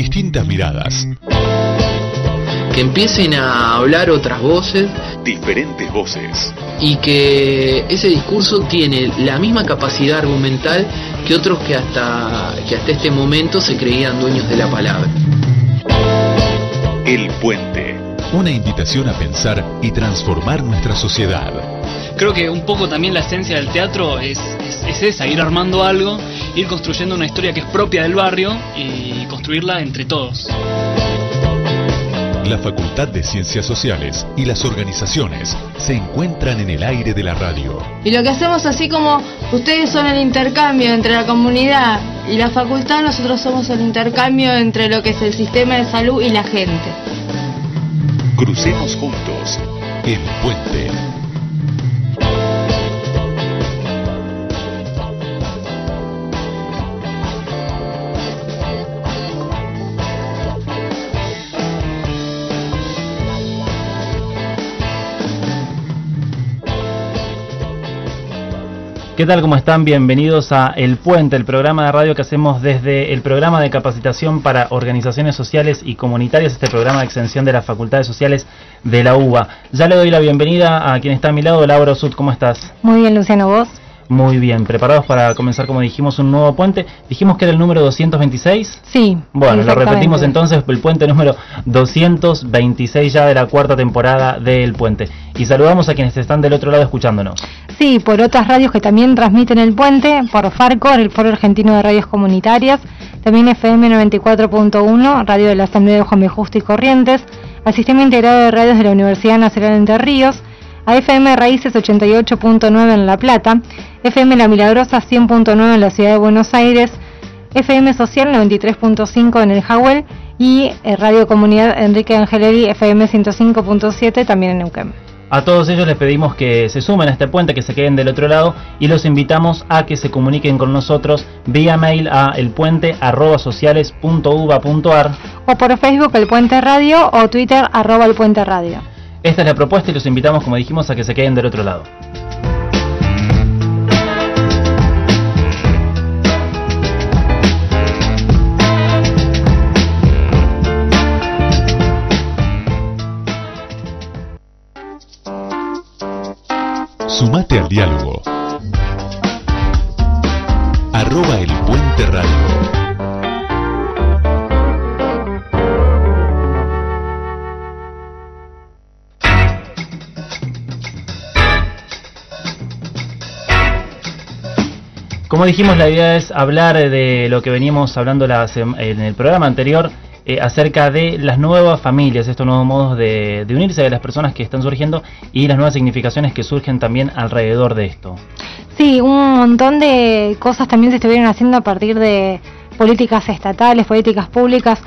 Distintas miradas. Que empiecen a hablar otras voces. Diferentes voces. Y que ese discurso tiene la misma capacidad argumental que otros que hasta este momento se creían dueños de la palabra. El Puente. Una invitación a pensar y transformar nuestra sociedad. Creo que un poco también la esencia del teatro es esa, ir armando algo, ir construyendo una historia que es propia del barrio y construirla entre todos. La Facultad de Ciencias Sociales y las organizaciones se encuentran en el aire de la radio. Y lo que hacemos, así como ustedes son el intercambio entre la comunidad y la facultad, nosotros somos el intercambio entre lo que es el sistema de salud y la gente. Crucemos juntos El Puente. ¿Qué tal? ¿Cómo están? Bienvenidos a El Puente, el programa de radio que hacemos desde el programa de capacitación para organizaciones sociales y comunitarias, este programa de extensión de las Facultades Sociales de la UBA. Ya le doy la bienvenida a quien está a mi lado, Laura Osut, ¿cómo estás? Muy bien, Luciano, ¿vos? Muy bien, ¿preparados para comenzar, como dijimos, un nuevo puente? ¿Dijimos que era el número 226? Sí. Bueno, lo repetimos entonces, el puente número 226 ya de la cuarta temporada del Puente. Y saludamos a quienes están del otro lado escuchándonos. Sí, por otras radios que también transmiten el puente, por FARCOR, el Foro Argentino de Radios Comunitarias, también FM 94.1, Radio de la Asamblea de Juan B. Justo y Corrientes, al Sistema Integrado de Radios de la Universidad Nacional de Entre Ríos, a FM Raíces 88.9 en La Plata, FM La Milagrosa 100.9 en la Ciudad de Buenos Aires, FM Social 93.5 en el Jawel y Radio Comunidad Enrique Angeleri FM 105.7 también en Neuquén. A todos ellos les pedimos que se sumen a este puente, que se queden del otro lado y los invitamos a que se comuniquen con nosotros vía mail a elpuente@sociales.uba.ar o por Facebook El Puente Radio o Twitter @El Puente Radio. Esta es la propuesta y los invitamos, como dijimos, a que se queden del otro lado. Sumate al diálogo. @El Puente Radio. Como dijimos, la idea es hablar de lo que veníamos hablando en el programa anterior, acerca de las nuevas familias, estos nuevos modos de unirse de las personas que están surgiendo y las nuevas significaciones que surgen también alrededor de esto. Sí, un montón de cosas también se estuvieron haciendo a partir de políticas estatales, políticas públicas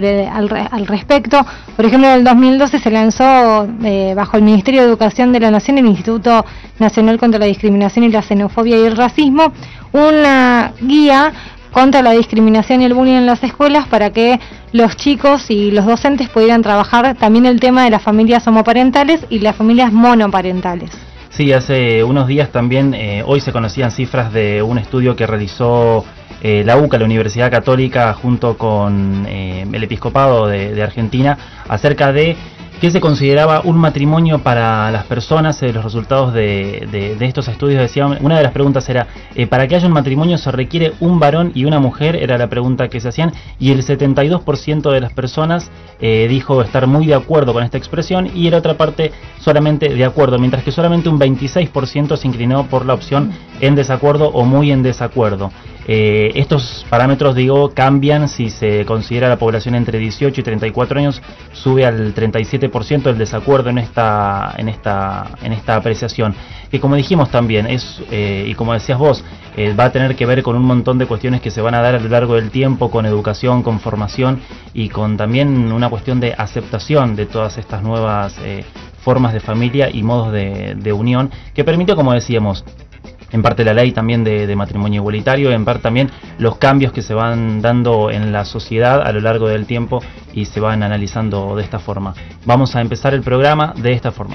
al respecto. Por ejemplo, en el 2012 se lanzó bajo el Ministerio de Educación de la Nación, el Instituto Nacional contra la Discriminación y la Xenofobia y el Racismo, una guía contra la discriminación y el bullying en las escuelas para que los chicos y los docentes pudieran trabajar también el tema de las familias homoparentales y las familias monoparentales. Sí, hace unos días también, hoy se conocían cifras de un estudio que realizó la UCA, la Universidad Católica, junto con el Episcopado de Argentina, acerca de qué se consideraba un matrimonio para las personas. Los resultados de estos estudios decían, una de las preguntas era, para que haya un matrimonio se requiere un varón y una mujer, era la pregunta que se hacían, y el 72% de las personas dijo estar muy de acuerdo con esta expresión, y la otra parte solamente de acuerdo, mientras que solamente un 26% se inclinó por la opción en desacuerdo o muy en desacuerdo. Estos parámetros, digo, cambian si se considera la población entre 18 y 34 años, sube al 37% el desacuerdo en esta apreciación, que como dijimos también es, y como decías vos, va a tener que ver con un montón de cuestiones que se van a dar a lo largo del tiempo, con educación, con formación y con también una cuestión de aceptación de todas estas nuevas formas de familia y modos de unión, que permite, como decíamos, en parte la ley también de matrimonio igualitario, en parte también los cambios que se van dando en la sociedad a lo largo del tiempo y se van analizando de esta forma. Vamos a empezar el programa de esta forma.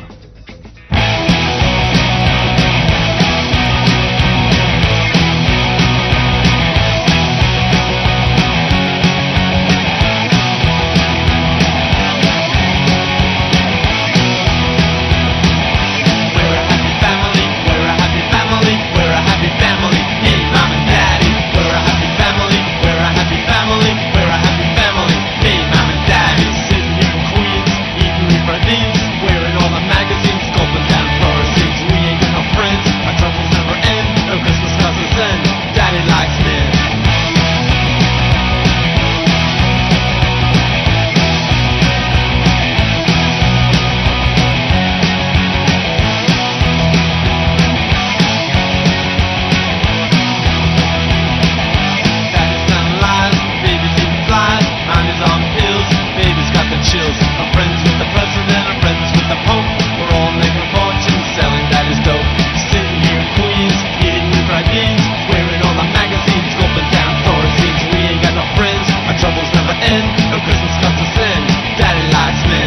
in. No Christmas comes to sin, Daddy likes me.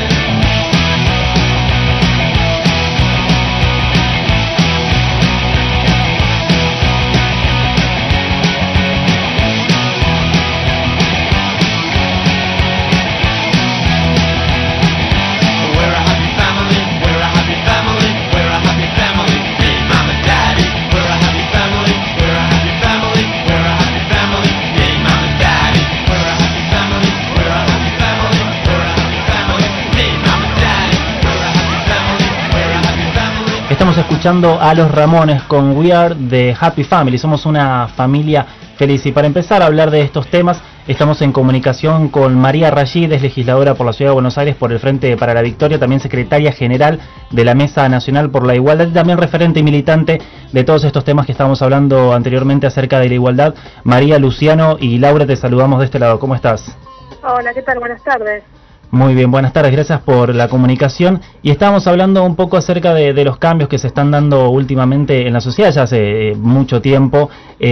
Estamos escuchando a Los Ramones con We Are the Happy Family, somos una familia feliz. Y para empezar a hablar de estos temas, estamos en comunicación con María Rayid, es legisladora por la Ciudad de Buenos Aires por el Frente para la Victoria, también secretaria general de la Mesa Nacional por la Igualdad, y también referente y militante de todos estos temas que estábamos hablando anteriormente acerca de la igualdad. María, Luciano y Laura, te saludamos de este lado. ¿Cómo estás? Hola, ¿qué tal? Buenas tardes. Muy bien, buenas tardes, gracias por la comunicación. Y estábamos hablando un poco acerca de los cambios que se están dando últimamente en la sociedad, ya hace mucho tiempo.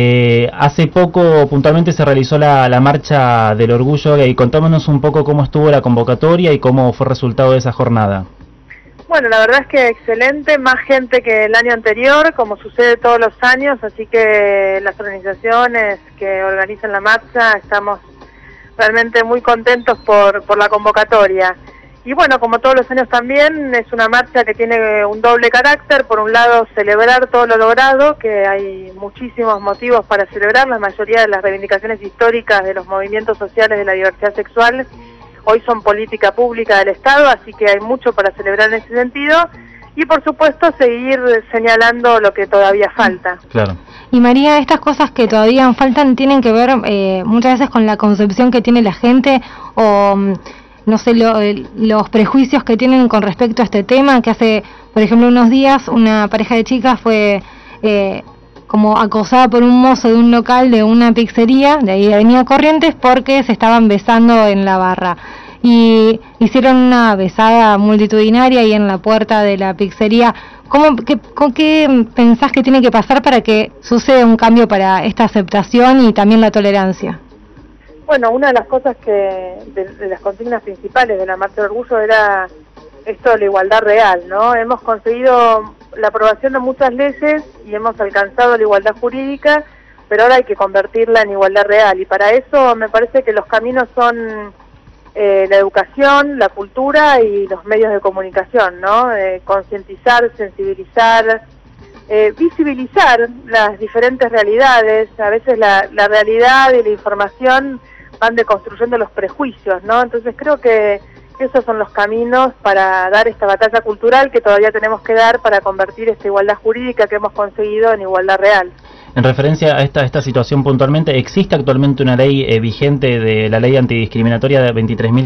Hace poco puntualmente se realizó la marcha del orgullo gay. Contámonos un poco cómo estuvo la convocatoria y cómo fue el resultado de esa jornada. Bueno, la verdad es que excelente, más gente que el año anterior, como sucede todos los años, así que las organizaciones que organizan la marcha estamos realmente muy contentos por la convocatoria. Y bueno, como todos los años también, es una marcha que tiene un doble carácter. Por un lado, celebrar todo lo logrado, que hay muchísimos motivos para celebrar. La mayoría de las reivindicaciones históricas de los movimientos sociales de la diversidad sexual hoy son política pública del Estado, así que hay mucho para celebrar en ese sentido. Y por supuesto, seguir señalando lo que todavía falta. Claro. Y María, estas cosas que todavía faltan tienen que ver muchas veces con la concepción que tiene la gente o, no sé, los prejuicios que tienen con respecto a este tema, que hace, por ejemplo, unos días una pareja de chicas fue como acosada por un mozo de un local de una pizzería, de ahí de Avenida Corrientes, porque se estaban besando en la barra. Y hicieron una besada multitudinaria ahí en la puerta de la pizzería. ¿Qué pensás que tiene que pasar para que suceda un cambio para esta aceptación y también la tolerancia? Bueno, una de las cosas de las consignas principales de la Marcha del Orgullo era esto de la igualdad real, ¿no? Hemos conseguido la aprobación de muchas leyes y hemos alcanzado la igualdad jurídica, pero ahora hay que convertirla en igualdad real, y para eso me parece que los caminos son la educación, la cultura y los medios de comunicación, ¿no? Concientizar, sensibilizar, visibilizar las diferentes realidades. A veces la realidad y la información van deconstruyendo los prejuicios, ¿no? Entonces creo que esos son los caminos para dar esta batalla cultural que todavía tenemos que dar para convertir esta igualdad jurídica que hemos conseguido en igualdad real. En referencia a esta situación puntualmente, ¿existe actualmente una ley vigente de la ley antidiscriminatoria de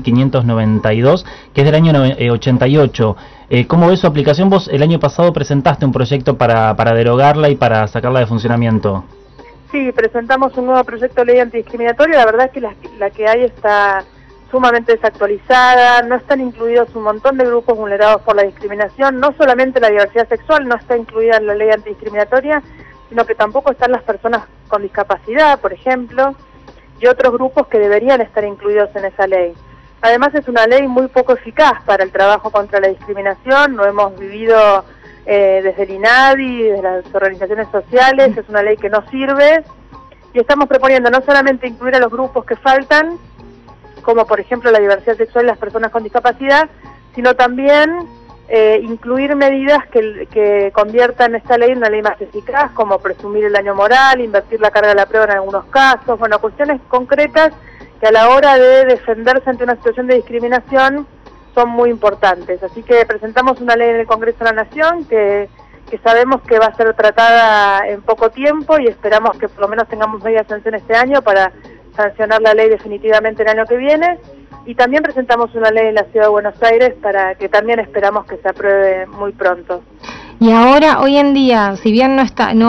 23.592, que es del año 88? ¿Cómo ves su aplicación? Vos el año pasado presentaste un proyecto para derogarla y para sacarla de funcionamiento. Sí, presentamos un nuevo proyecto de ley antidiscriminatoria. La verdad es que la que hay está sumamente desactualizada, no están incluidos un montón de grupos vulnerados por la discriminación, no solamente la diversidad sexual no está incluida en la ley antidiscriminatoria, sino que tampoco están las personas con discapacidad, por ejemplo, y otros grupos que deberían estar incluidos en esa ley. Además es una ley muy poco eficaz para el trabajo contra la discriminación, lo hemos vivido desde el INADI, desde las organizaciones sociales, es una ley que no sirve, y estamos proponiendo no solamente incluir a los grupos que faltan, como por ejemplo la diversidad sexual y las personas con discapacidad, sino también incluir medidas que conviertan esta ley en una ley más eficaz, como presumir el daño moral, invertir la carga de la prueba en algunos casos, bueno, cuestiones concretas que a la hora de defenderse ante una situación de discriminación son muy importantes. Así que presentamos una ley en el Congreso de la Nación que sabemos que va a ser tratada en poco tiempo y esperamos que por lo menos tengamos media sanción este año para sancionar la ley definitivamente el año que viene. Y también presentamos una ley en la Ciudad de Buenos Aires para que también esperamos que se apruebe muy pronto. Y ahora, hoy en día, si bien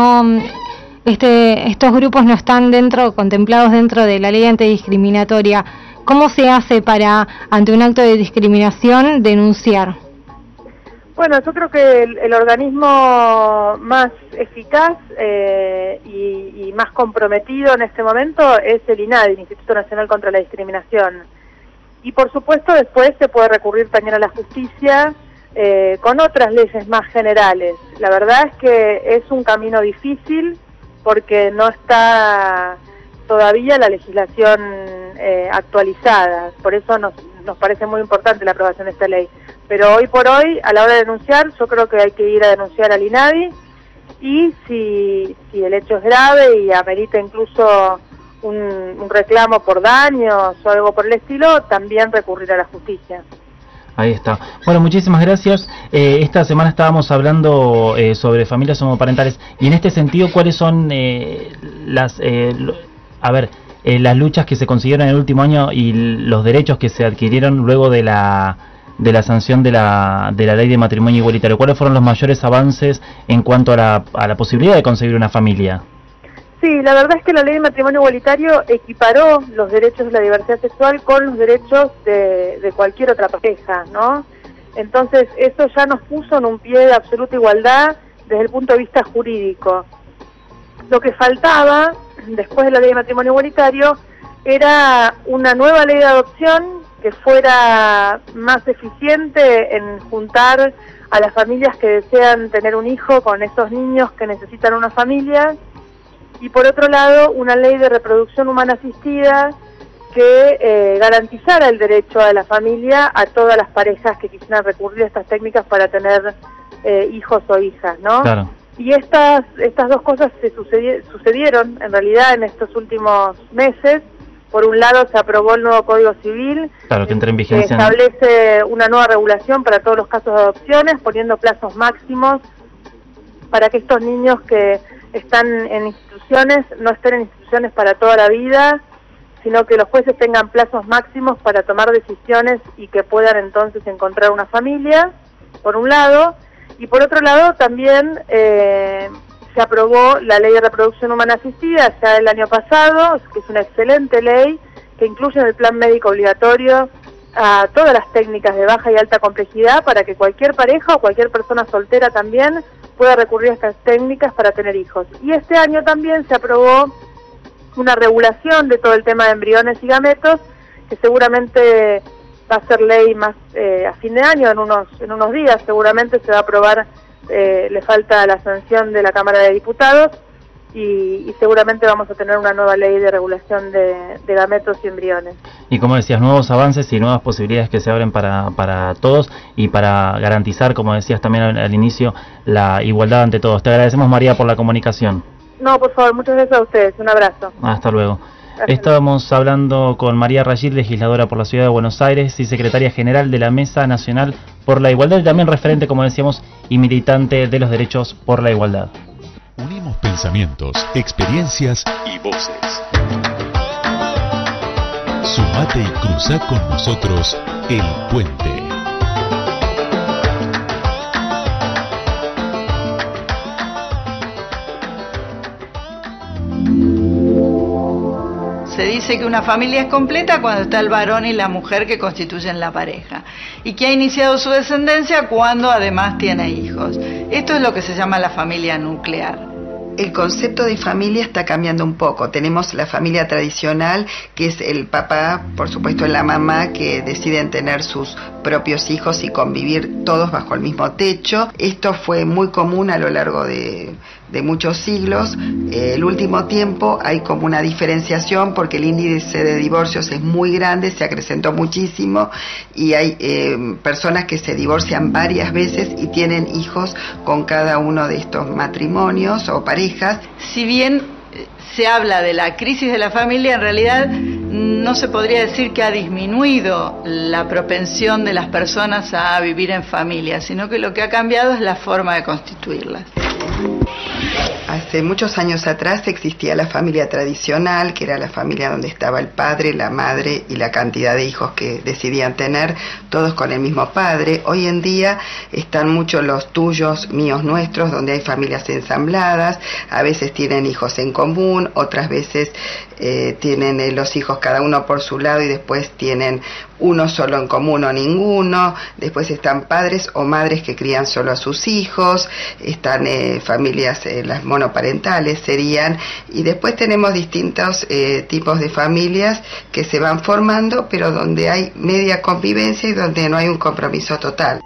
estos grupos no están contemplados dentro de la ley antidiscriminatoria, ¿cómo se hace para, ante un acto de discriminación, denunciar? Bueno, yo creo que el organismo más eficaz y más comprometido en este momento es el INADI, el Instituto Nacional contra la Discriminación. Y por supuesto después se puede recurrir también a la justicia con otras leyes más generales. La verdad es que es un camino difícil porque no está todavía la legislación actualizada, por eso nos parece muy importante la aprobación de esta ley. Pero hoy por hoy, a la hora de denunciar, yo creo que hay que ir a denunciar al INADI, y si el hecho es grave y amerita incluso un reclamo por daños o algo por el estilo, también recurrir a la justicia. Ahí está. Bueno, muchísimas gracias. Esta semana estábamos hablando sobre familias homoparentales, y en este sentido, ¿cuáles son las luchas que se consiguieron en el último año y los derechos que se adquirieron luego de la sanción de la ley de matrimonio igualitario? ¿Cuáles fueron los mayores avances en cuanto a la posibilidad de conseguir una familia? Sí, la verdad es que la ley de matrimonio igualitario equiparó los derechos de la diversidad sexual con los derechos de cualquier otra pareja, ¿no? Entonces eso ya nos puso en un pie de absoluta igualdad desde el punto de vista jurídico. Lo que faltaba después de la ley de matrimonio igualitario era una nueva ley de adopción que fuera más eficiente en juntar a las familias que desean tener un hijo con esos niños que necesitan una familia, y por otro lado una ley de reproducción humana asistida que garantizara el derecho a la familia a todas las parejas que quisieran recurrir a estas técnicas para tener hijos o hijas, ¿no? Claro. Y estas dos cosas se sucedieron en realidad en estos últimos meses. Por un lado se aprobó el nuevo Código Civil, claro, que entra en vigencia, que establece una nueva regulación para todos los casos de adopciones, poniendo plazos máximos para que estos niños que están en instituciones no estén en instituciones para toda la vida, sino que los jueces tengan plazos máximos para tomar decisiones y que puedan entonces encontrar una familia, por un lado. Y por otro lado también se aprobó la ley de reproducción humana asistida ya el año pasado, que es una excelente ley que incluye en el plan médico obligatorio a todas las técnicas de baja y alta complejidad para que cualquier pareja o cualquier persona soltera también pueda recurrir a estas técnicas para tener hijos. Y este año también se aprobó una regulación de todo el tema de embriones y gametos, que seguramente va a ser ley más a fin de año, en unos días seguramente se va a aprobar, le falta la sanción de la Cámara de Diputados, y seguramente vamos a tener una nueva ley de regulación de gametos y embriones. Y como decías, nuevos avances y nuevas posibilidades que se abren para todos y para garantizar, como decías también al inicio, la igualdad ante todos. Te agradecemos, María, por la comunicación. No, por favor, muchas gracias a ustedes. Un abrazo. Hasta luego. Estábamos hablando con María Rayid, legisladora por la Ciudad de Buenos Aires y secretaria general de la Mesa Nacional por la Igualdad, y también referente, como decíamos, y militante de los derechos por la igualdad. Unimos pensamientos, experiencias y voces. Sumate y cruza con nosotros el puente. Se dice que una familia es completa cuando está el varón y la mujer que constituyen la pareja, y que ha iniciado su descendencia cuando además tiene hijos. Esto es lo que se llama la familia nuclear. El concepto de familia está cambiando un poco. Tenemos la familia tradicional, que es el papá, por supuesto la mamá, que deciden tener sus propios hijos y convivir todos bajo el mismo techo. Esto fue muy común a lo largo de muchos siglos. El último tiempo hay como una diferenciación porque el índice de divorcios es muy grande, se acrecentó muchísimo, y hay personas que se divorcian varias veces y tienen hijos con cada uno de estos matrimonios o parejas. Si bien se habla de la crisis de la familia, en realidad no se podría decir que ha disminuido la propensión de las personas a vivir en familia, sino que lo que ha cambiado es la forma de constituirlas. Hace muchos años atrás existía la familia tradicional, que era la familia donde estaba el padre, la madre y la cantidad de hijos que decidían tener, todos con el mismo padre. Hoy en día están muchos los tuyos, míos, nuestros, donde hay familias ensambladas, a veces tienen hijos en común, otras veces tienen los hijos cada uno por su lado y después tienen uno solo en común o ninguno. Después están padres o madres que crían solo a sus hijos, están familias, las monoparentales serían, y después tenemos distintos tipos de familias que se van formando, pero donde hay media convivencia y donde no hay un compromiso total.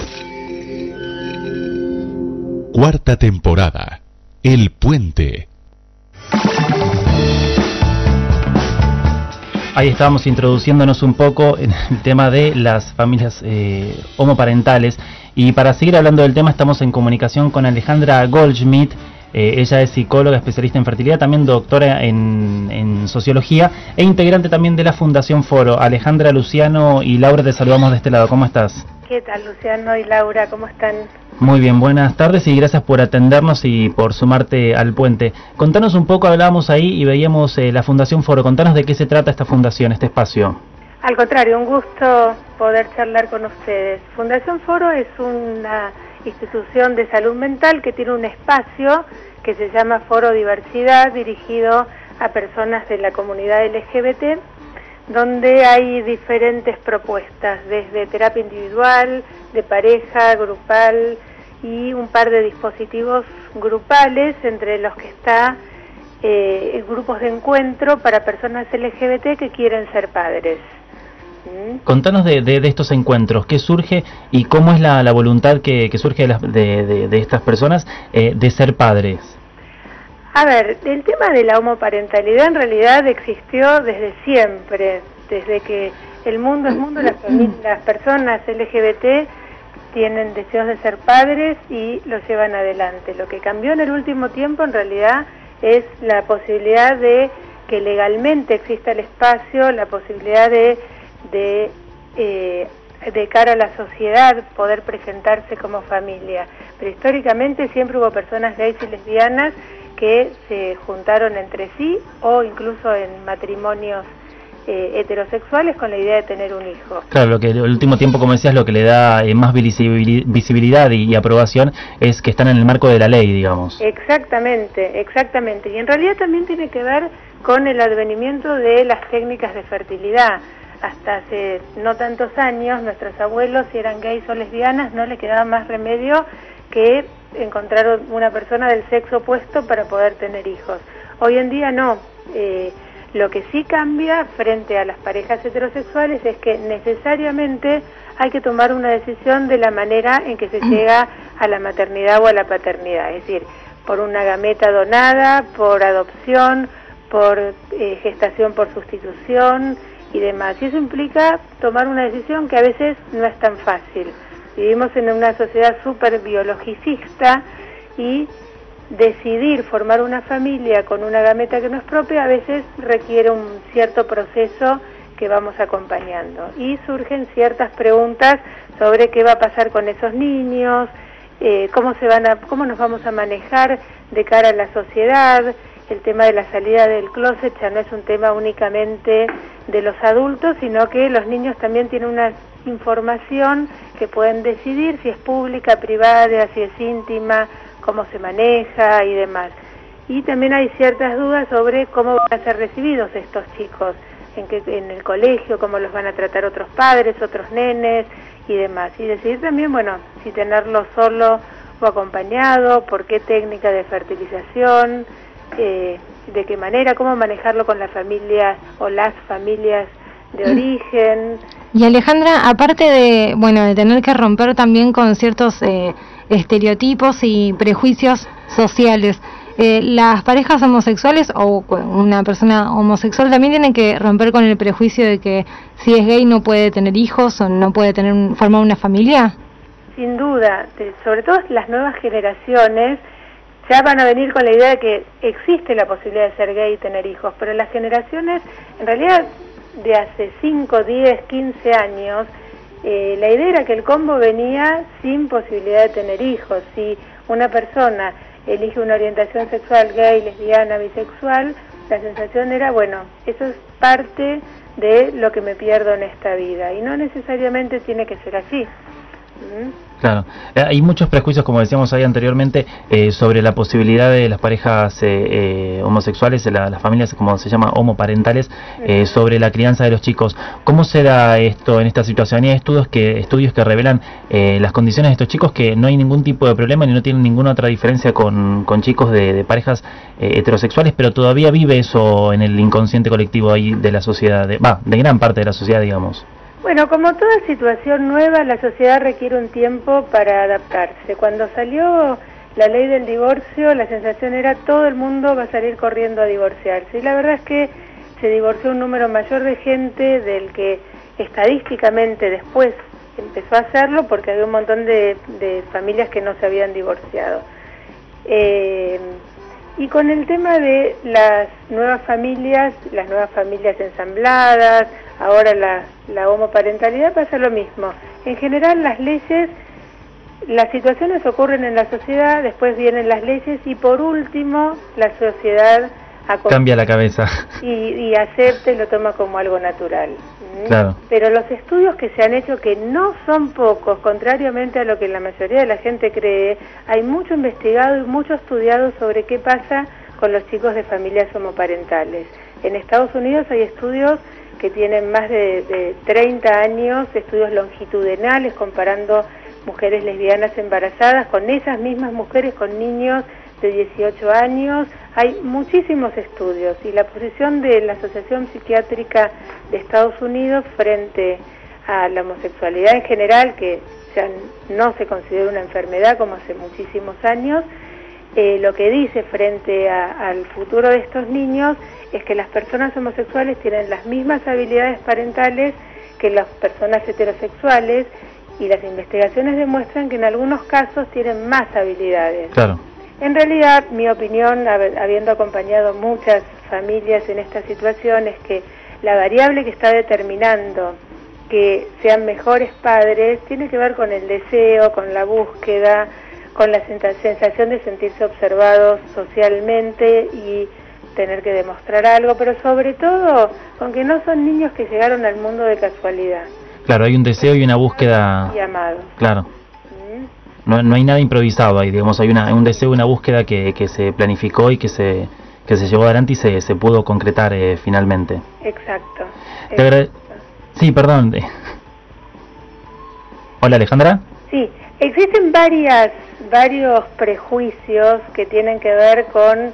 Cuarta temporada, El Puente. Ahí estábamos introduciéndonos un poco en el tema de las familias homoparentales, y para seguir hablando del tema estamos en comunicación con Alejandra Goldschmidt. Ella es psicóloga, especialista en fertilidad, también doctora en sociología e integrante también de la Fundación Foro. Alejandra, Luciano y Laura, te saludamos de este lado. ¿Cómo estás? ¿Qué tal, Luciano y Laura? ¿Cómo están? Muy bien, buenas tardes y gracias por atendernos y por sumarte al puente. Contanos un poco, hablábamos ahí y veíamos la Fundación Foro. Contanos de qué se trata esta fundación, este espacio. Al contrario, un gusto poder charlar con ustedes. Fundación Foro es una institución de salud mental que tiene un espacio que se llama Foro Diversidad, dirigido a personas de la comunidad LGBT, donde hay diferentes propuestas, desde terapia individual, de pareja, grupal y un par de dispositivos grupales, entre los que está grupos de encuentro para personas LGBT que quieren ser padres. Contanos de estos encuentros, qué surge y cómo es la voluntad que surge de estas personas de ser padres. A ver, el tema de la homoparentalidad en realidad existió desde siempre, desde que el mundo es mundo, las personas LGBT tienen deseos de ser padres y los llevan adelante. Lo que cambió en el último tiempo en realidad es la posibilidad de que legalmente exista el espacio, la posibilidad de cara a la sociedad poder presentarse como familia. Pero históricamente siempre hubo personas gays y lesbianas que se juntaron entre sí o incluso en matrimonios heterosexuales con la idea de tener un hijo. Claro, lo que el último tiempo, como decías, lo que le da más visibilidad y aprobación es que están en el marco de la ley, digamos. Exactamente, exactamente. Y en realidad también tiene que ver con el advenimiento de las técnicas de fertilidad. Hasta hace no tantos años, nuestros abuelos, si eran gays o lesbianas, no les quedaba más remedio que encontrar una persona del sexo opuesto para poder tener hijos. Hoy en día no. Lo que sí cambia frente a las parejas heterosexuales es que necesariamente hay que tomar una decisión de la manera en que se llega a la maternidad o a la paternidad, es decir, por una gameta donada, por adopción, por gestación por sustitución y demás. Y eso implica tomar una decisión que a veces no es tan fácil. Vivimos en una sociedad súper biologicista y decidir formar una familia con una gameta que no es propia a veces requiere un cierto proceso que vamos acompañando. Y surgen ciertas preguntas sobre qué va a pasar con esos niños, cómo nos vamos a manejar de cara a la sociedad. El tema de la salida del closet ya no es un tema únicamente de los adultos, sino que los niños también tienen una información que pueden decidir si es pública, privada, si es íntima, cómo se maneja y demás. Y también hay ciertas dudas sobre cómo van a ser recibidos estos chicos, en el colegio, cómo los van a tratar otros padres, otros nenes y demás. Y decidir también, bueno, si tenerlo solo o acompañado, por qué técnica de fertilización, de qué manera, cómo manejarlo con la familia o las familias de origen. Y Alejandra, aparte de tener que romper también con ciertos estereotipos y prejuicios sociales, las parejas homosexuales o una persona homosexual también tienen que romper con el prejuicio de que si es gay no puede tener hijos o no puede formar una familia. Sin duda, sobre todo las nuevas generaciones ya van a venir con la idea de que existe la posibilidad de ser gay y tener hijos, pero las generaciones, en realidad, de hace 5, 10, 15 años, la idea era que el combo venía sin posibilidad de tener hijos. Si una persona elige una orientación sexual gay, lesbiana, bisexual, la sensación era, bueno, eso es parte de lo que me pierdo en esta vida, y no necesariamente tiene que ser así. Claro, hay muchos prejuicios, como decíamos ahí anteriormente, sobre la posibilidad de las parejas homosexuales, las familias, como se llama, homoparentales, sobre la crianza de los chicos. ¿Cómo se da esto en esta situación? Hay estudios que revelan las condiciones de estos chicos, que no hay ningún tipo de problema ni no tienen ninguna otra diferencia con chicos de parejas heterosexuales, pero todavía vive eso en el inconsciente colectivo ahí de la sociedad, de gran parte de la sociedad, digamos. Bueno, como toda situación nueva, la sociedad requiere un tiempo para adaptarse. Cuando salió la ley del divorcio, la sensación era todo el mundo va a salir corriendo a divorciarse. Y la verdad es que se divorció un número mayor de gente del que estadísticamente después empezó a hacerlo, porque había un montón de familias que no se habían divorciado. Y con el tema de las nuevas familias ensambladas, ahora la homoparentalidad, pasa lo mismo. En general las leyes, las situaciones ocurren en la sociedad, después vienen las leyes y por último la sociedad cambia la cabeza y acepta y lo toma como algo natural. Claro. Pero los estudios que se han hecho, que no son pocos, contrariamente a lo que la mayoría de la gente cree, hay mucho investigado y mucho estudiado sobre qué pasa con los chicos de familias homoparentales. En Estados Unidos hay estudios que tienen más de 30 años, estudios longitudinales comparando mujeres lesbianas embarazadas con esas mismas mujeres con niños de 18 años. Hay muchísimos estudios y la posición de la Asociación Psiquiátrica de Estados Unidos frente a la homosexualidad en general, que ya no se considera una enfermedad como hace muchísimos años, lo que dice frente al futuro de estos niños es que las personas homosexuales tienen las mismas habilidades parentales que las personas heterosexuales y las investigaciones demuestran que en algunos casos tienen más habilidades. Claro. En realidad, mi opinión, habiendo acompañado muchas familias en esta situación, es que la variable que está determinando que sean mejores padres tiene que ver con el deseo, con la búsqueda, con la sensación de sentirse observados socialmente y tener que demostrar algo, pero sobre todo con que no son niños que llegaron al mundo de casualidad. Claro, hay un deseo y una búsqueda. Y amados. Claro. No hay nada improvisado ahí, digamos, hay un deseo y una búsqueda que se planificó y que se llevó adelante y se pudo concretar finalmente. Exacto. Sí, perdón. Hola, Alejandra. Sí, existen varios prejuicios que tienen que ver con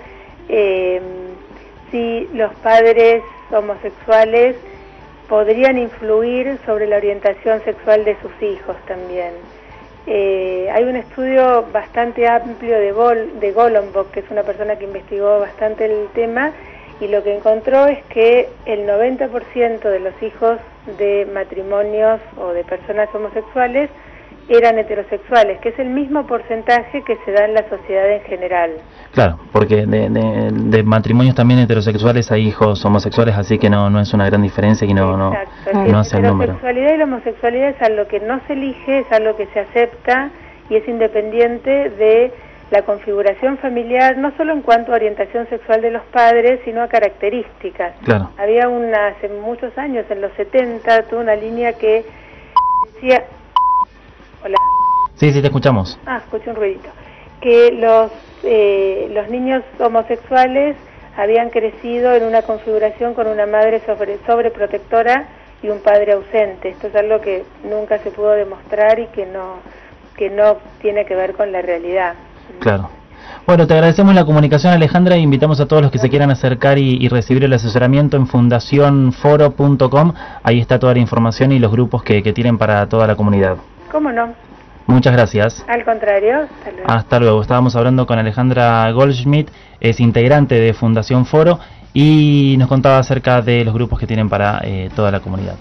si los padres homosexuales podrían influir sobre la orientación sexual de sus hijos también. Hay un estudio bastante amplio de Golombok, que es una persona que investigó bastante el tema, y lo que encontró es que el 90% de los hijos de matrimonios o de personas homosexuales eran heterosexuales, que es el mismo porcentaje que se da en la sociedad en general. Claro, porque de matrimonios también heterosexuales hay hijos homosexuales, así que no es una gran diferencia y no hace el número. La heterosexualidad y la homosexualidad es algo que no se elige, es algo que se acepta y es independiente de la configuración familiar, no solo en cuanto a orientación sexual de los padres, sino a características. Claro. Había hace muchos años, en los 70, tuvo una línea que decía... ¿Hola? Sí, te escuchamos. Escuché un ruidito. Que los niños homosexuales habían crecido en una configuración con una madre sobreprotectora y un padre ausente. Esto es algo que nunca se pudo demostrar y que no tiene que ver con la realidad. Claro. Bueno, te agradecemos la comunicación, Alejandra, e invitamos a todos los que se quieran acercar y recibir el asesoramiento en fundacionforo.com. Ahí está toda la información y los grupos que tienen para toda la comunidad. ¿Cómo no? Muchas gracias. Al contrario, hasta luego. Hasta luego. Estábamos hablando con Alejandra Goldschmidt, es integrante de Fundación Foro y nos contaba acerca de los grupos que tienen para toda la comunidad.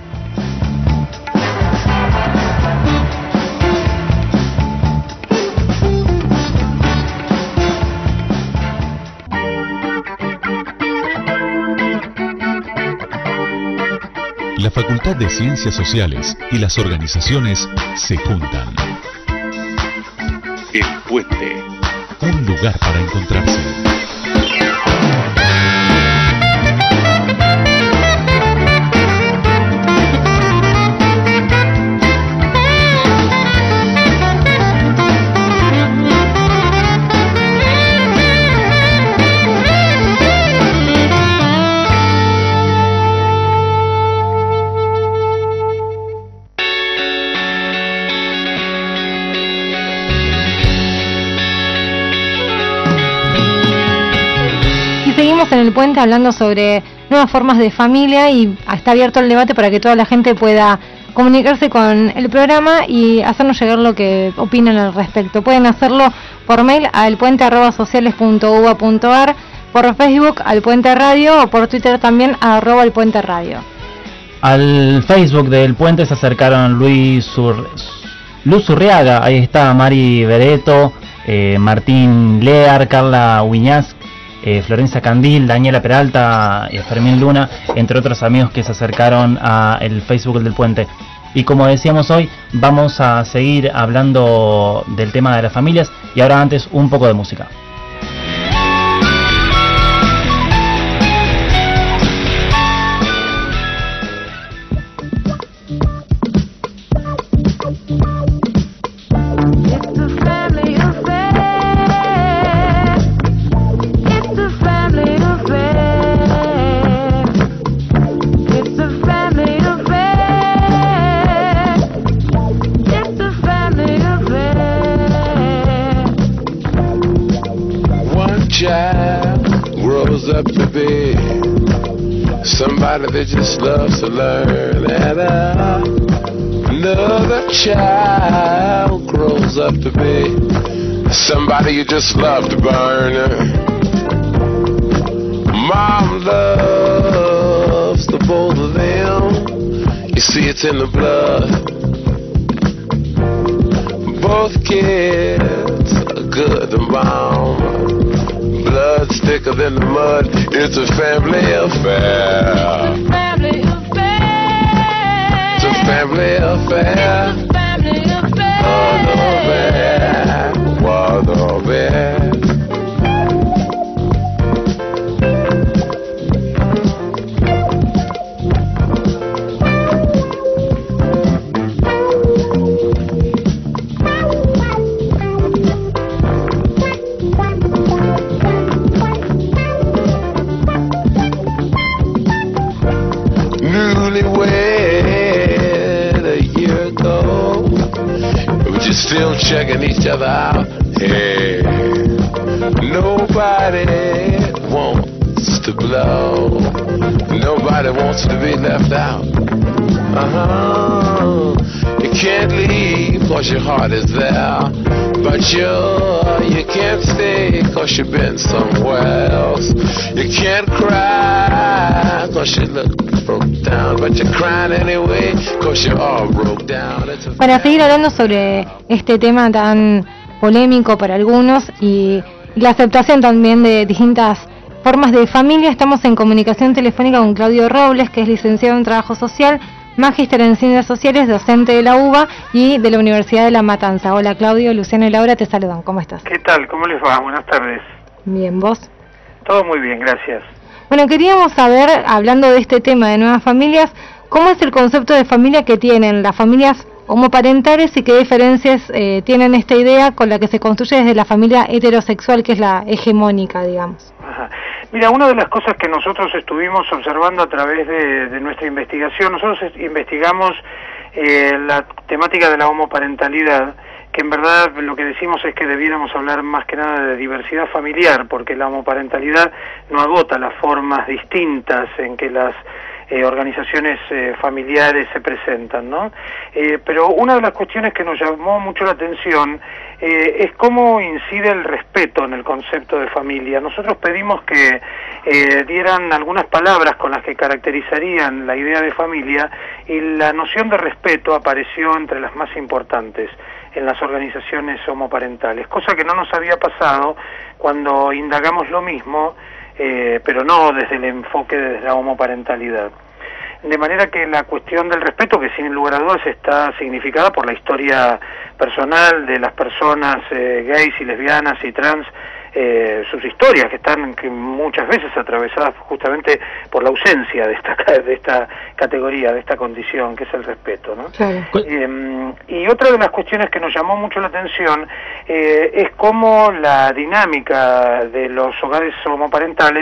La Facultad de Ciencias Sociales y las organizaciones se juntan. El Puente, un lugar para encontrarse. en El Puente hablando sobre nuevas formas de familia y está abierto el debate para que toda la gente pueda comunicarse con el programa y hacernos llegar lo que opinan al respecto. Pueden hacerlo por mail a elpuente@sociales.uba.ar, por Facebook al Puente Radio o por Twitter también a @elpuenteradio. Al Facebook del Puente se acercaron Luz Urriaga, ahí está Mari Bereto, Martín Lear, Carla Uñaz, Florencia Candil, Daniela Peralta, Fermín Luna, entre otros amigos que se acercaron a el Facebook del Puente. Y como decíamos hoy, vamos a seguir hablando del tema de las familias y ahora antes un poco de música. Up to be somebody that just loves to learn, and another child grows up to be somebody you just love to burn. Mom loves the both of them, you see it's in the blood. Both kids are good to mom. Blood's thicker than the mud. It's a family affair. It's a family affair. It's a family affair. Guardo bene. Still checking each other out. Hey, nobody wants to blow. Nobody wants to be left out. You can't leave cause your heart is there, but you can't stay cause you've been somewhere else. You can't cry cause you look broke down, but you're crying anyway cause you're all broke down. Para seguir hablando sobre este tema tan polémico para algunos y la aceptación también de distintas formas de familia, estamos en comunicación telefónica con Claudio Robles, que es licenciado en Trabajo Social, magíster en Ciencias Sociales, docente de la UBA y de la Universidad de La Matanza. Hola Claudio, Luciano y Laura te saludan, ¿cómo estás? ¿Qué tal? ¿Cómo les va? Buenas tardes. Bien, ¿vos? Todo muy bien, gracias. Bueno, queríamos saber, hablando de este tema de nuevas familias, ¿cómo es el concepto de familia que tienen las familias homoparentales y qué diferencias tienen esta idea con la que se construye desde la familia heterosexual, que es la hegemónica, digamos? Ajá. Mira, una de las cosas que nosotros estuvimos observando a través de nuestra investigación, nosotros investigamos la temática de la homoparentalidad, que en verdad lo que decimos es que debiéramos hablar más que nada de diversidad familiar, porque la homoparentalidad no agota las formas distintas en que las organizaciones familiares se presentan, ¿no? Pero una de las cuestiones que nos llamó mucho la atención es cómo incide el respeto en el concepto de familia. Nosotros pedimos que dieran algunas palabras con las que caracterizarían la idea de familia, y la noción de respeto apareció entre las más importantes en las organizaciones homoparentales, cosa que no nos había pasado cuando indagamos lo mismo, pero no desde el enfoque de la homoparentalidad. De manera que la cuestión del respeto, que sin lugar a dudas está significada por la historia personal de las personas gays y lesbianas y trans, sus historias que están muchas veces atravesadas justamente por la ausencia de esta categoría, de esta condición que es el respeto, ¿no? Claro. Y otra de las cuestiones que nos llamó mucho la atención es cómo la dinámica de los hogares homoparentales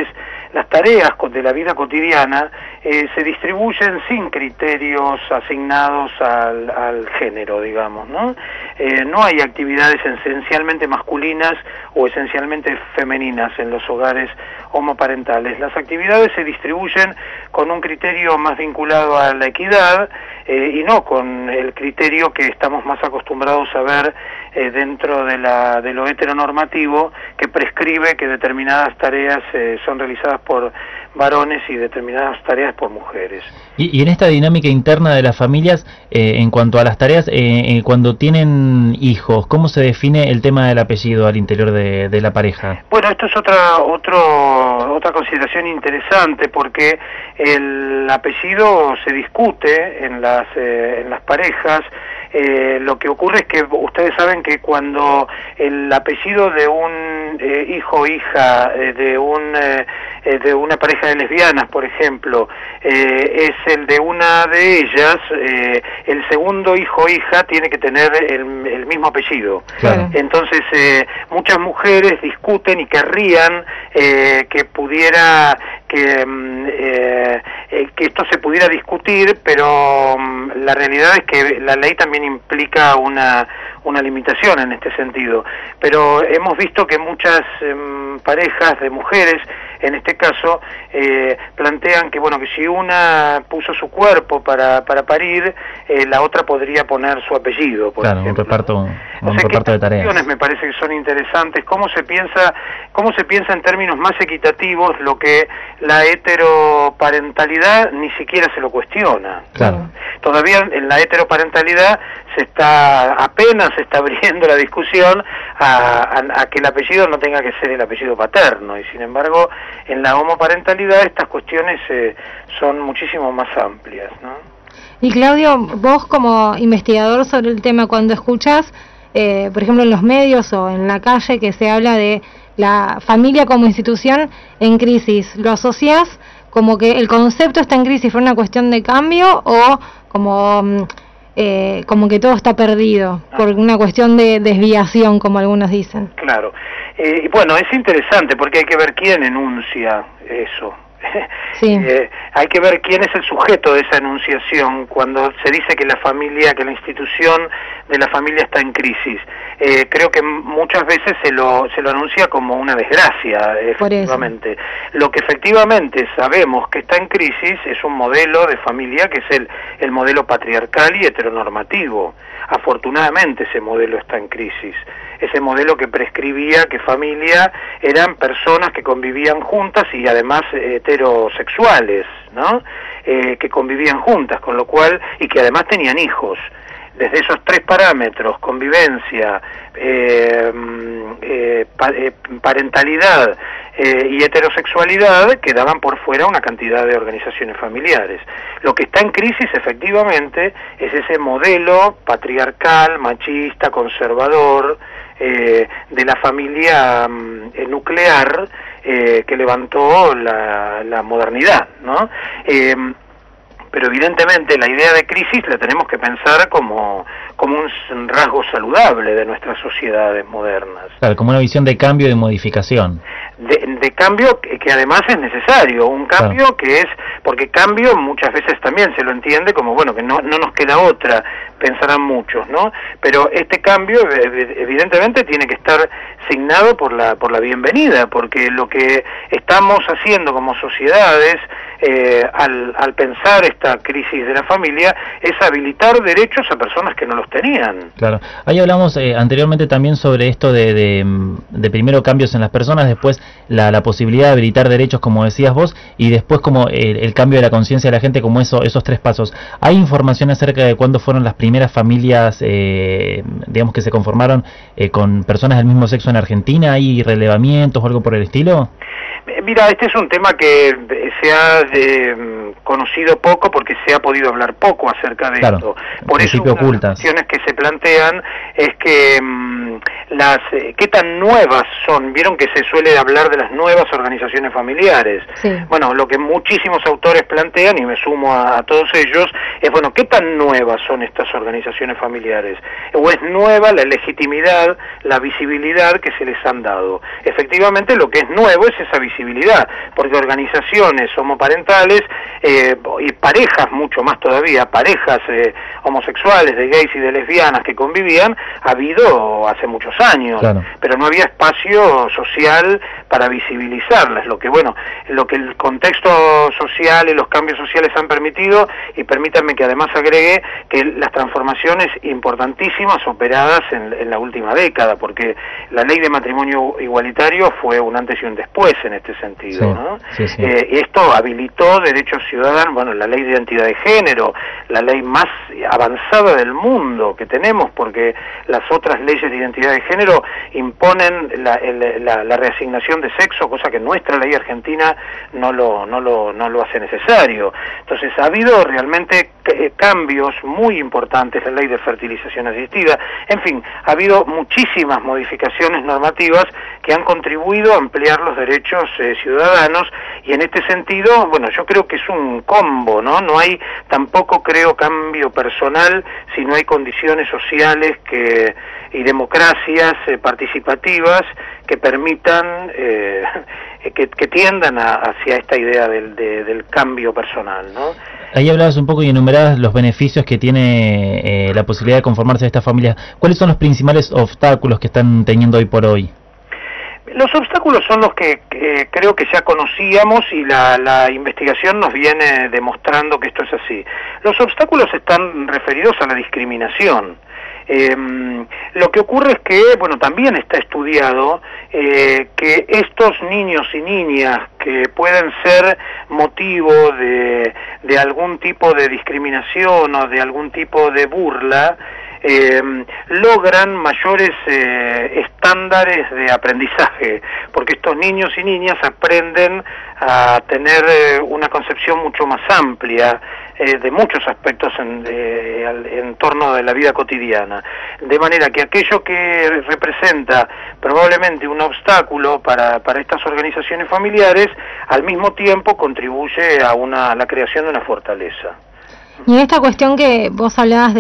las tareas de la vida cotidiana se distribuyen sin criterios asignados al género, digamos, ¿no? No hay actividades esencialmente masculinas o esencialmente femeninas en los hogares homoparentales. Las actividades se distribuyen con un criterio más vinculado a la equidad y no con el criterio que estamos más acostumbrados a ver dentro de lo heteronormativo, que prescribe que determinadas tareas son realizadas por varones y determinadas tareas por mujeres. Y en esta dinámica interna de las familias, en cuanto a las tareas, cuando tienen hijos, ¿cómo se define el tema del apellido al interior de la pareja? Bueno, esto es otra consideración interesante, porque el apellido se discute en las parejas. Lo que ocurre es que ustedes saben que cuando el apellido de un hijo o hija de una pareja de lesbianas, por ejemplo, es el de una de ellas, el segundo hijo o hija tiene que tener el mismo apellido. Claro. Entonces muchas mujeres discuten y querrían que esto se pudiera discutir, pero la realidad es que la ley también implica una limitación en este sentido. Pero hemos visto que muchas parejas de mujeres, en este caso, plantean que bueno, que si una puso su cuerpo para parir, la otra podría poner su apellido, por ejemplo. Un reparto de tareas. Me parece que son interesantes. ¿Cómo se piensa en términos más equitativos lo que la heteroparentalidad ni siquiera se lo cuestiona? Claro. Todavía en la heteroparentalidad apenas se está abriendo la discusión a que el apellido no tenga que ser el apellido paterno, y sin embargo en la homoparentalidad estas cuestiones son muchísimo más amplias, ¿no? Y Claudio, vos como investigador sobre el tema, cuando escuchás, por ejemplo en los medios o en la calle, que se habla de la familia como institución en crisis, ¿lo asociás como que el concepto está en crisis por una cuestión de cambio o como que todo está perdido por una cuestión de desviación, como algunos dicen? Claro. Bueno, es interesante porque hay que ver quién enuncia eso. Sí. Hay que ver quién es el sujeto de esa enunciación cuando se dice que que la institución de la familia está en crisis. Creo que muchas veces se lo anuncia como una desgracia, efectivamente. Lo que efectivamente sabemos que está en crisis es un modelo de familia que es el modelo patriarcal y heteronormativo. Afortunadamente ese modelo está en crisis. Ese modelo que prescribía que familia eran personas que convivían juntas y además heterosexuales, ¿no? Que convivían juntas, con lo cual, y que además tenían hijos. Desde esos tres parámetros, convivencia, parentalidad y heterosexualidad, quedaban por fuera una cantidad de organizaciones familiares. Lo que está en crisis efectivamente es ese modelo patriarcal, machista, conservador, de la familia nuclear que levantó la modernidad, ¿no? Pero evidentemente la idea de crisis la tenemos que pensar como un rasgo saludable de nuestras sociedades modernas. Claro, como una visión de cambio y de modificación. De cambio que además es necesario, un cambio que es, porque cambio muchas veces también se lo entiende como, bueno, que no nos queda otra, pensarán muchos, ¿no? Pero este cambio evidentemente tiene que estar signado por la bienvenida, porque lo que estamos haciendo como sociedades al pensar esta crisis de la familia es habilitar derechos a personas que no los tenían. Claro, ahí hablamos anteriormente también sobre esto de primero cambios en las personas, después la posibilidad de habilitar derechos, como decías vos, y después como el cambio de la conciencia de la gente, como esos tres pasos. ¿Hay información acerca de cuándo fueron las primeras familias, digamos, que se conformaron con personas del mismo sexo en Argentina? ¿Hay relevamientos o algo por el estilo? Mira, este es un tema que se ha conocido poco porque se ha podido hablar poco acerca de esto. Por eso una de las cuestiones que se plantean es que qué tan nuevas son. Vieron que se suele hablar de las nuevas organizaciones familiares. Sí. Bueno, lo que muchísimos autores plantean, y me sumo a todos ellos, es, bueno, ¿qué tan nuevas son estas organizaciones familiares? ¿O es nueva la legitimidad, la visibilidad que se les han dado? Efectivamente, lo que es nuevo es esa visibilidad, porque organizaciones homoparentales y parejas, mucho más todavía, parejas homosexuales, de gays y de lesbianas que convivían, ha habido hace muchos años, pero no había espacio social para visibilizarlas, lo que el contexto social y los cambios sociales han permitido, y permítanme que además agregue que las transformaciones importantísimas operadas en la última década, porque la ley de matrimonio igualitario fue un antes y un después en este sentido, ¿no? Esto habilitó derechos ciudadanos, bueno, la ley de identidad de género, la ley más avanzada del mundo que tenemos, porque las otras leyes de identidad de género imponen la reasignación de sexo, cosa que nuestra ley argentina no lo hace necesario. Entonces ha habido realmente cambios muy importantes en la ley de fertilización asistida. En fin, ha habido muchísimas modificaciones normativas que han contribuido a ampliar los derechos ciudadanos, y en este sentido, bueno, yo creo que es un combo, ¿no? No hay tampoco, creo, cambio personal si no hay condiciones sociales y democracias participativas que permitan que tiendan hacia esta idea del cambio personal, ¿no? Ahí hablabas un poco y enumerabas los beneficios que tiene la posibilidad de conformarse a esta familia. ¿Cuáles son los principales obstáculos que están teniendo hoy por hoy? Los obstáculos son los que creo que ya conocíamos, y la investigación nos viene demostrando que esto es así. Los obstáculos están referidos a la discriminación. Lo que ocurre es que, bueno, también está estudiado que estos niños y niñas que pueden ser motivo de algún tipo de discriminación o de algún tipo de burla, logran mayores estándares de aprendizaje, porque estos niños y niñas aprenden a tener una concepción mucho más amplia de muchos aspectos en torno de la vida cotidiana, de manera que aquello que representa probablemente un obstáculo para estas organizaciones familiares, al mismo tiempo contribuye a la creación de una fortaleza. Y en esta cuestión que vos hablabas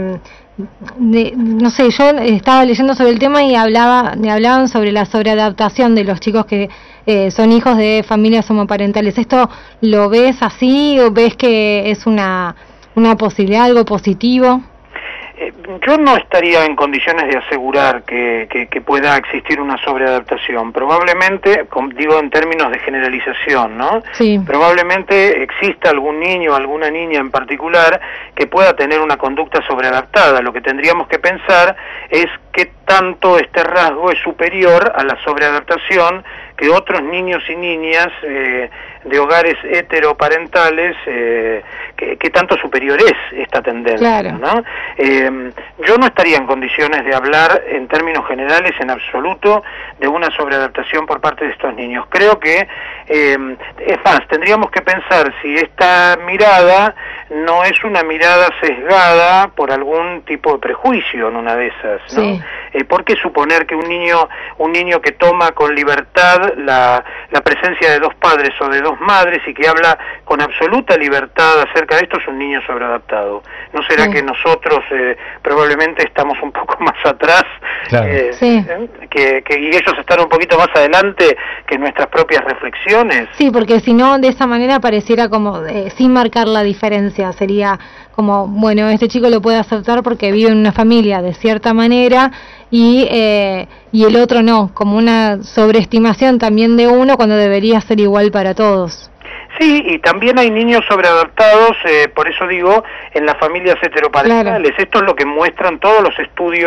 no sé, yo estaba leyendo sobre el tema y hablaban sobre la sobreadaptación de los chicos que son hijos de familias homoparentales. ¿Esto lo ves así o ves que es una posibilidad, algo positivo? Yo no estaría en condiciones de asegurar que pueda existir una sobreadaptación. Probablemente, digo en términos de generalización, ¿no? Sí. Probablemente exista algún niño o alguna niña en particular que pueda tener una conducta sobreadaptada. Lo que tendríamos que pensar es qué tanto este rasgo es superior a la sobreadaptación que otros niños y niñas de hogares heteroparentales, qué tanto superior es esta tendencia, claro, ¿no? Yo no estaría en condiciones de hablar en términos generales en absoluto de una sobreadaptación por parte de estos niños. Creo que, es más, tendríamos que pensar si esta mirada no es una mirada sesgada por algún tipo de prejuicio en una de esas, ¿no? Sí. ¿Por qué suponer que un niño que toma con libertad la presencia de dos padres o de dos madres y que habla con absoluta libertad acerca de esto es un niño sobreadaptado? ¿No será que nosotros probablemente estamos un poco más atrás, claro, y ellos están un poquito más adelante que nuestras propias reflexiones? Sí, porque si no, de esa manera pareciera como, sin marcar la diferencia, sería como, bueno, este chico lo puede aceptar porque vive en una familia de cierta manera y el otro no, como una sobreestimación también de uno cuando debería ser igual para todos. Sí, y también hay niños sobreadaptados, por eso digo, en las familias heteroparentales. Claro. Esto es lo que muestran todos los estudios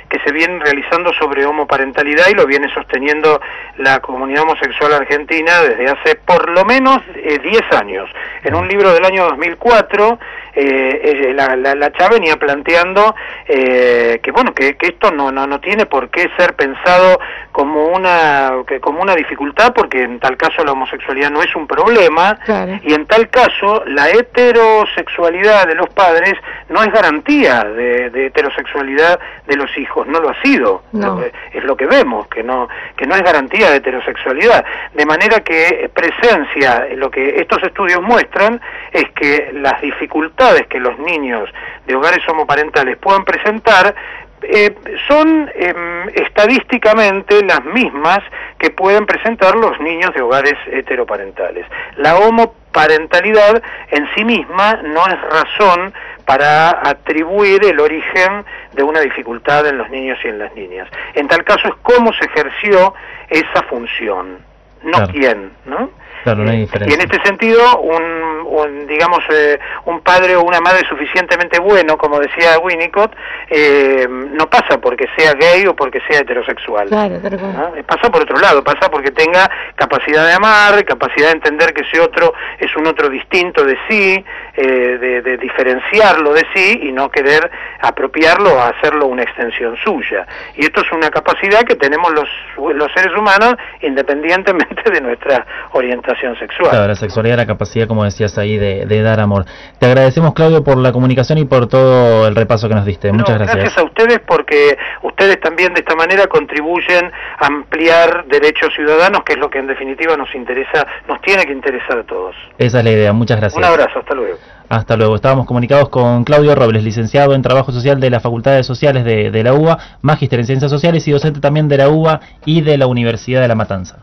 que se vienen realizando sobre homoparentalidad y lo viene sosteniendo la comunidad homosexual argentina desde hace por lo menos 10 años. En un libro del año 2004, la Chá venía planteando que bueno, que esto no tiene por qué ser pensado como una dificultad, porque en tal caso la homosexualidad no es un problema, claro. Y en tal caso la heterosexualidad de los padres no es garantía de heterosexualidad de los hijos, no lo ha sido, no. Es lo que vemos, que no es garantía de heterosexualidad, de manera que presencia, lo que estos estudios muestran es que las dificultades que los niños de hogares homoparentales puedan presentar son estadísticamente las mismas que pueden presentar los niños de hogares heteroparentales. La homoparentalidad en sí misma no es razón para atribuir el origen de una dificultad en los niños y en las niñas. En tal caso es cómo se ejerció esa función, no claro. Quién, ¿no? Claro, no hay diferencia. Y en este sentido, un padre o una madre suficientemente bueno, como decía Winnicott, no pasa porque sea gay o porque sea heterosexual. Claro, ¿no? Pasa por otro lado, pasa porque tenga capacidad de amar, capacidad de entender que ese otro es un otro distinto de sí, de diferenciarlo de sí y no querer apropiarlo o hacerlo una extensión suya. Y esto es una capacidad que tenemos los seres humanos independientemente de nuestra orientación sexual. Claro, la sexualidad, la capacidad, como decías ahí, de dar amor. Te agradecemos, Claudio, por la comunicación y por todo el repaso que nos diste. Muchas gracias. Gracias a ustedes, porque ustedes también de esta manera contribuyen a ampliar derechos ciudadanos, que es lo que en definitiva nos interesa, nos tiene que interesar a todos. Esa es la idea. Muchas gracias. Un abrazo, hasta luego. Hasta luego. Estábamos comunicados con Claudio Robles, licenciado en Trabajo Social de las Facultades Sociales de la UBA, magíster en Ciencias Sociales y docente también de la UBA y de la Universidad de La Matanza.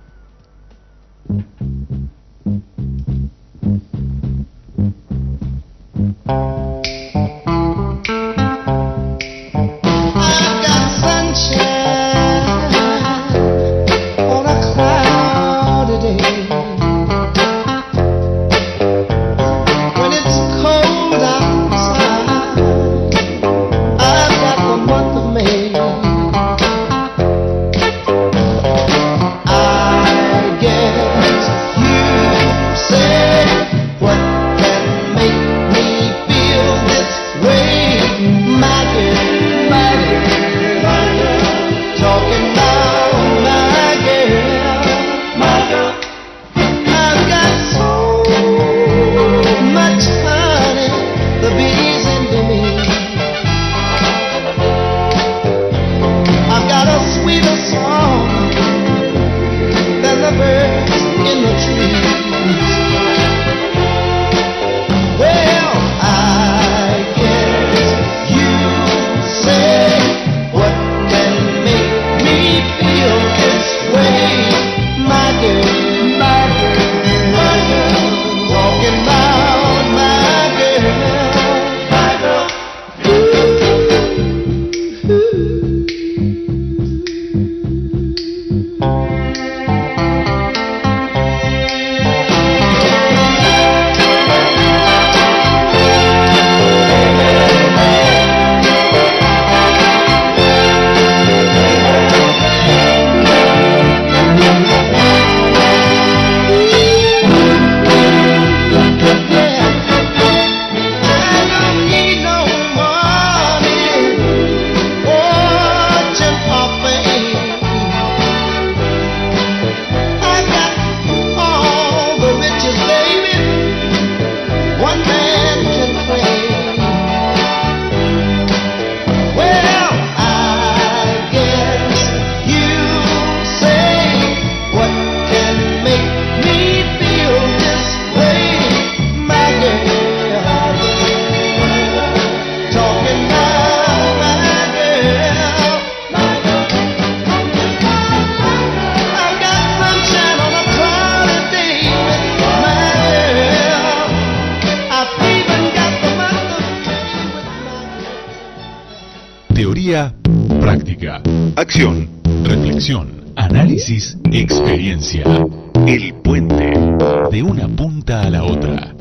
Teoría, práctica, acción, reflexión, análisis, experiencia. El puente de una punta a la otra.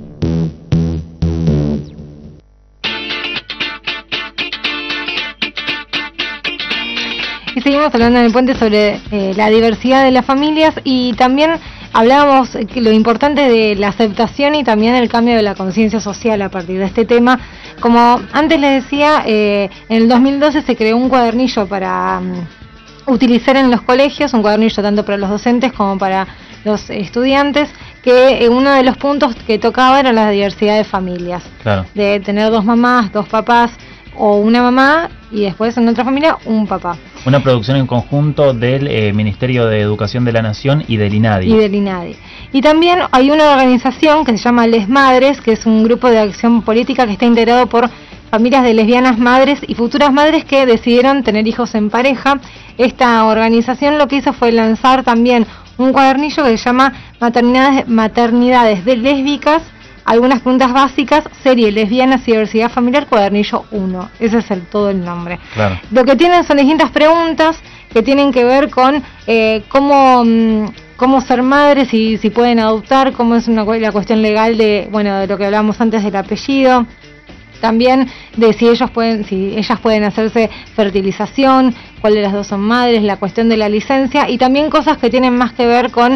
Y seguimos hablando en el puente sobre la diversidad de las familias, y también hablábamos lo importante de la aceptación y también el cambio de la conciencia social a partir de este tema. Como antes les decía, en el 2012 se creó un cuadernillo para utilizar en los colegios, un cuadernillo tanto para los docentes como para los estudiantes, que uno de los puntos que tocaba era la diversidad de familias. Claro. De tener 2 mamás, 2 papás, o una mamá y después en otra familia un papá. Una producción en conjunto del Ministerio de Educación de la Nación y del INADI. Y también hay una organización que se llama Les Madres, que es un grupo de acción política que está integrado por familias de lesbianas madres y futuras madres que decidieron tener hijos en pareja. Esta organización lo que hizo fue lanzar también un cuadernillo que se llama Maternidades de Lésbicas, algunas preguntas básicas, serie lesbianas y diversidad familiar, cuadernillo 1. Ese es todo el nombre. Claro. Lo que tienen son distintas preguntas que tienen que ver con cómo ser madres y si pueden adoptar, cómo es la cuestión legal de lo que hablábamos antes del apellido. También de si ellas pueden hacerse fertilización, cuál de las dos son madres, la cuestión de la licencia, y también cosas que tienen más que ver con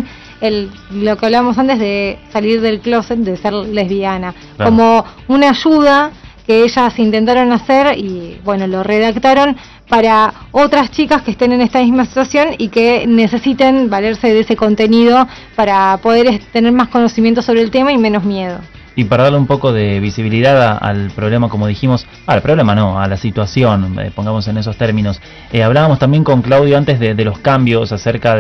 lo que hablábamos antes de salir del closet, de ser lesbiana, claro, como una ayuda que ellas intentaron hacer y lo redactaron para otras chicas que estén en esta misma situación y que necesiten valerse de ese contenido para poder tener más conocimiento sobre el tema y menos miedo. Y para darle un poco de visibilidad al problema, como dijimos, al problema no, a la situación, pongamos en esos términos. Hablábamos también con Claudio antes de los cambios acerca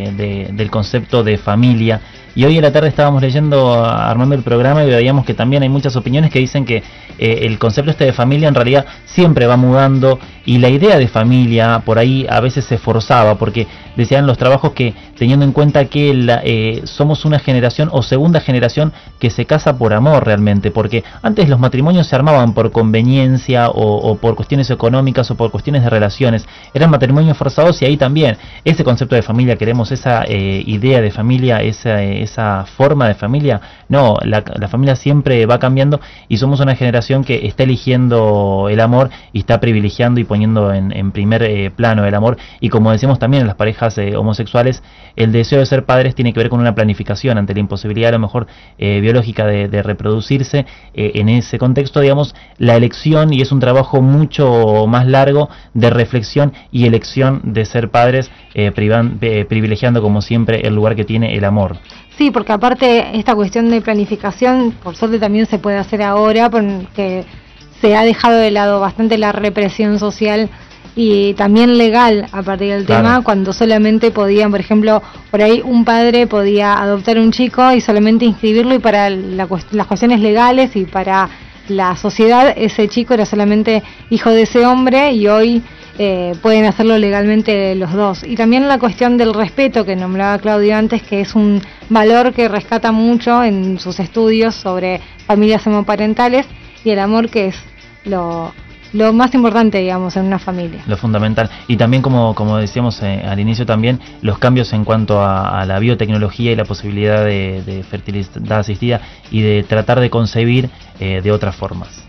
del concepto de familia. Y hoy en la tarde estábamos leyendo, armando el programa, y veíamos que también hay muchas opiniones que dicen que el concepto de familia en realidad siempre va mudando, y la idea de familia por ahí a veces se forzaba, porque decían los trabajos que, teniendo en cuenta que somos una generación o segunda generación que se casa por amor realmente, porque antes los matrimonios se armaban por conveniencia o por cuestiones económicas o por cuestiones de relaciones, eran matrimonios forzados, y ahí también ese concepto de familia, queremos esa idea de familia, esa forma de familia, no, la familia siempre va cambiando, y somos una generación que está eligiendo el amor y está privilegiando y poniendo en primer plano el amor. Y como decíamos también en las parejas homosexuales, el deseo de ser padres tiene que ver con una planificación ante la imposibilidad a lo mejor biológica de reproducirse. En ese contexto, digamos, la elección, y es un trabajo mucho más largo de reflexión y elección de ser padres, privilegiando como siempre el lugar que tiene el amor. Sí, porque aparte esta cuestión de planificación, por suerte también se puede hacer ahora, porque se ha dejado de lado bastante la represión social y también legal a partir del tema, cuando solamente podían, por ejemplo, por ahí un padre podía adoptar un chico y solamente inscribirlo, y para las cuestiones legales y para la sociedad ese chico era solamente hijo de ese hombre, y hoy pueden hacerlo legalmente los dos. Y también la cuestión del respeto que nombraba Claudio antes, que es un valor que rescata mucho en sus estudios sobre familias homoparentales, y el amor, que es lo más importante, digamos, en una familia. Lo fundamental. Y también, como decíamos al inicio también, los cambios en cuanto a la biotecnología y la posibilidad de fertilidad asistida y de tratar de concebir de otras formas.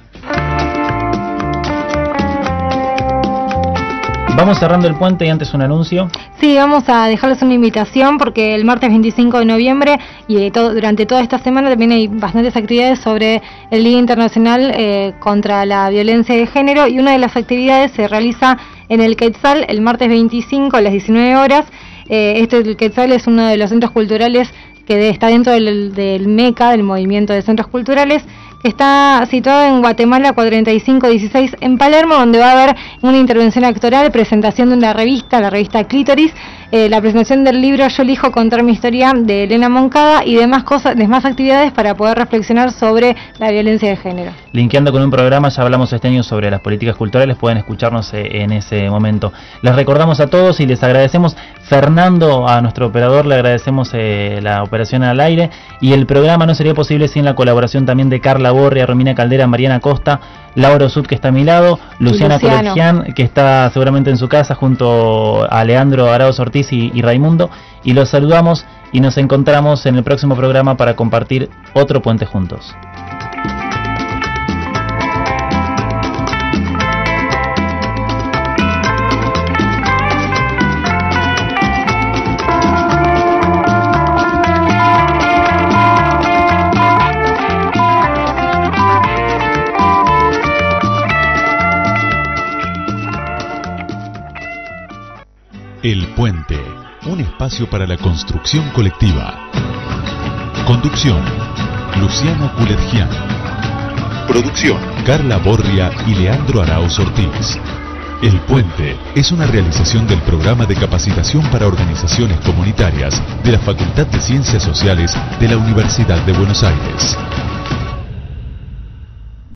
Vamos cerrando el puente, y antes un anuncio. Sí, vamos a dejarles una invitación, porque el martes 25 de noviembre y durante toda esta semana también hay bastantes actividades sobre el Día Internacional contra la Violencia de Género, y una de las actividades se realiza en el Quetzal el martes 25 a las 19 horas. El Quetzal es uno de los centros culturales que está dentro del MECA, del Movimiento de Centros Culturales, que está situado en Guatemala 4516 en Palermo, donde va a haber una intervención actoral, presentación de una revista, la revista Clítoris, la presentación del libro Yo elijo contar mi historia, de Elena Moncada, y demás actividades para poder reflexionar sobre la violencia de género. Linkeando con un programa, ya hablamos este año sobre las políticas culturales, pueden escucharnos en ese momento. Les recordamos a todos y les agradecemos, Fernando, a nuestro operador, le agradecemos la operación al aire, y el programa no sería posible sin la colaboración también de Carla Borria, Romina Caldera, Mariana Costa, Laura Sud, que está a mi lado, Luciana Colegián, que está seguramente en su casa junto a Leandro Arauz Ortiz y Raimundo, y los saludamos y nos encontramos en el próximo programa para compartir otro puente juntos. El Puente, un espacio para la construcción colectiva. Conducción, Luciana Culetgian. Producción, Carla Borria y Leandro Arauz Ortiz. El Puente es una realización del Programa de Capacitación para Organizaciones Comunitarias de la Facultad de Ciencias Sociales de la Universidad de Buenos Aires.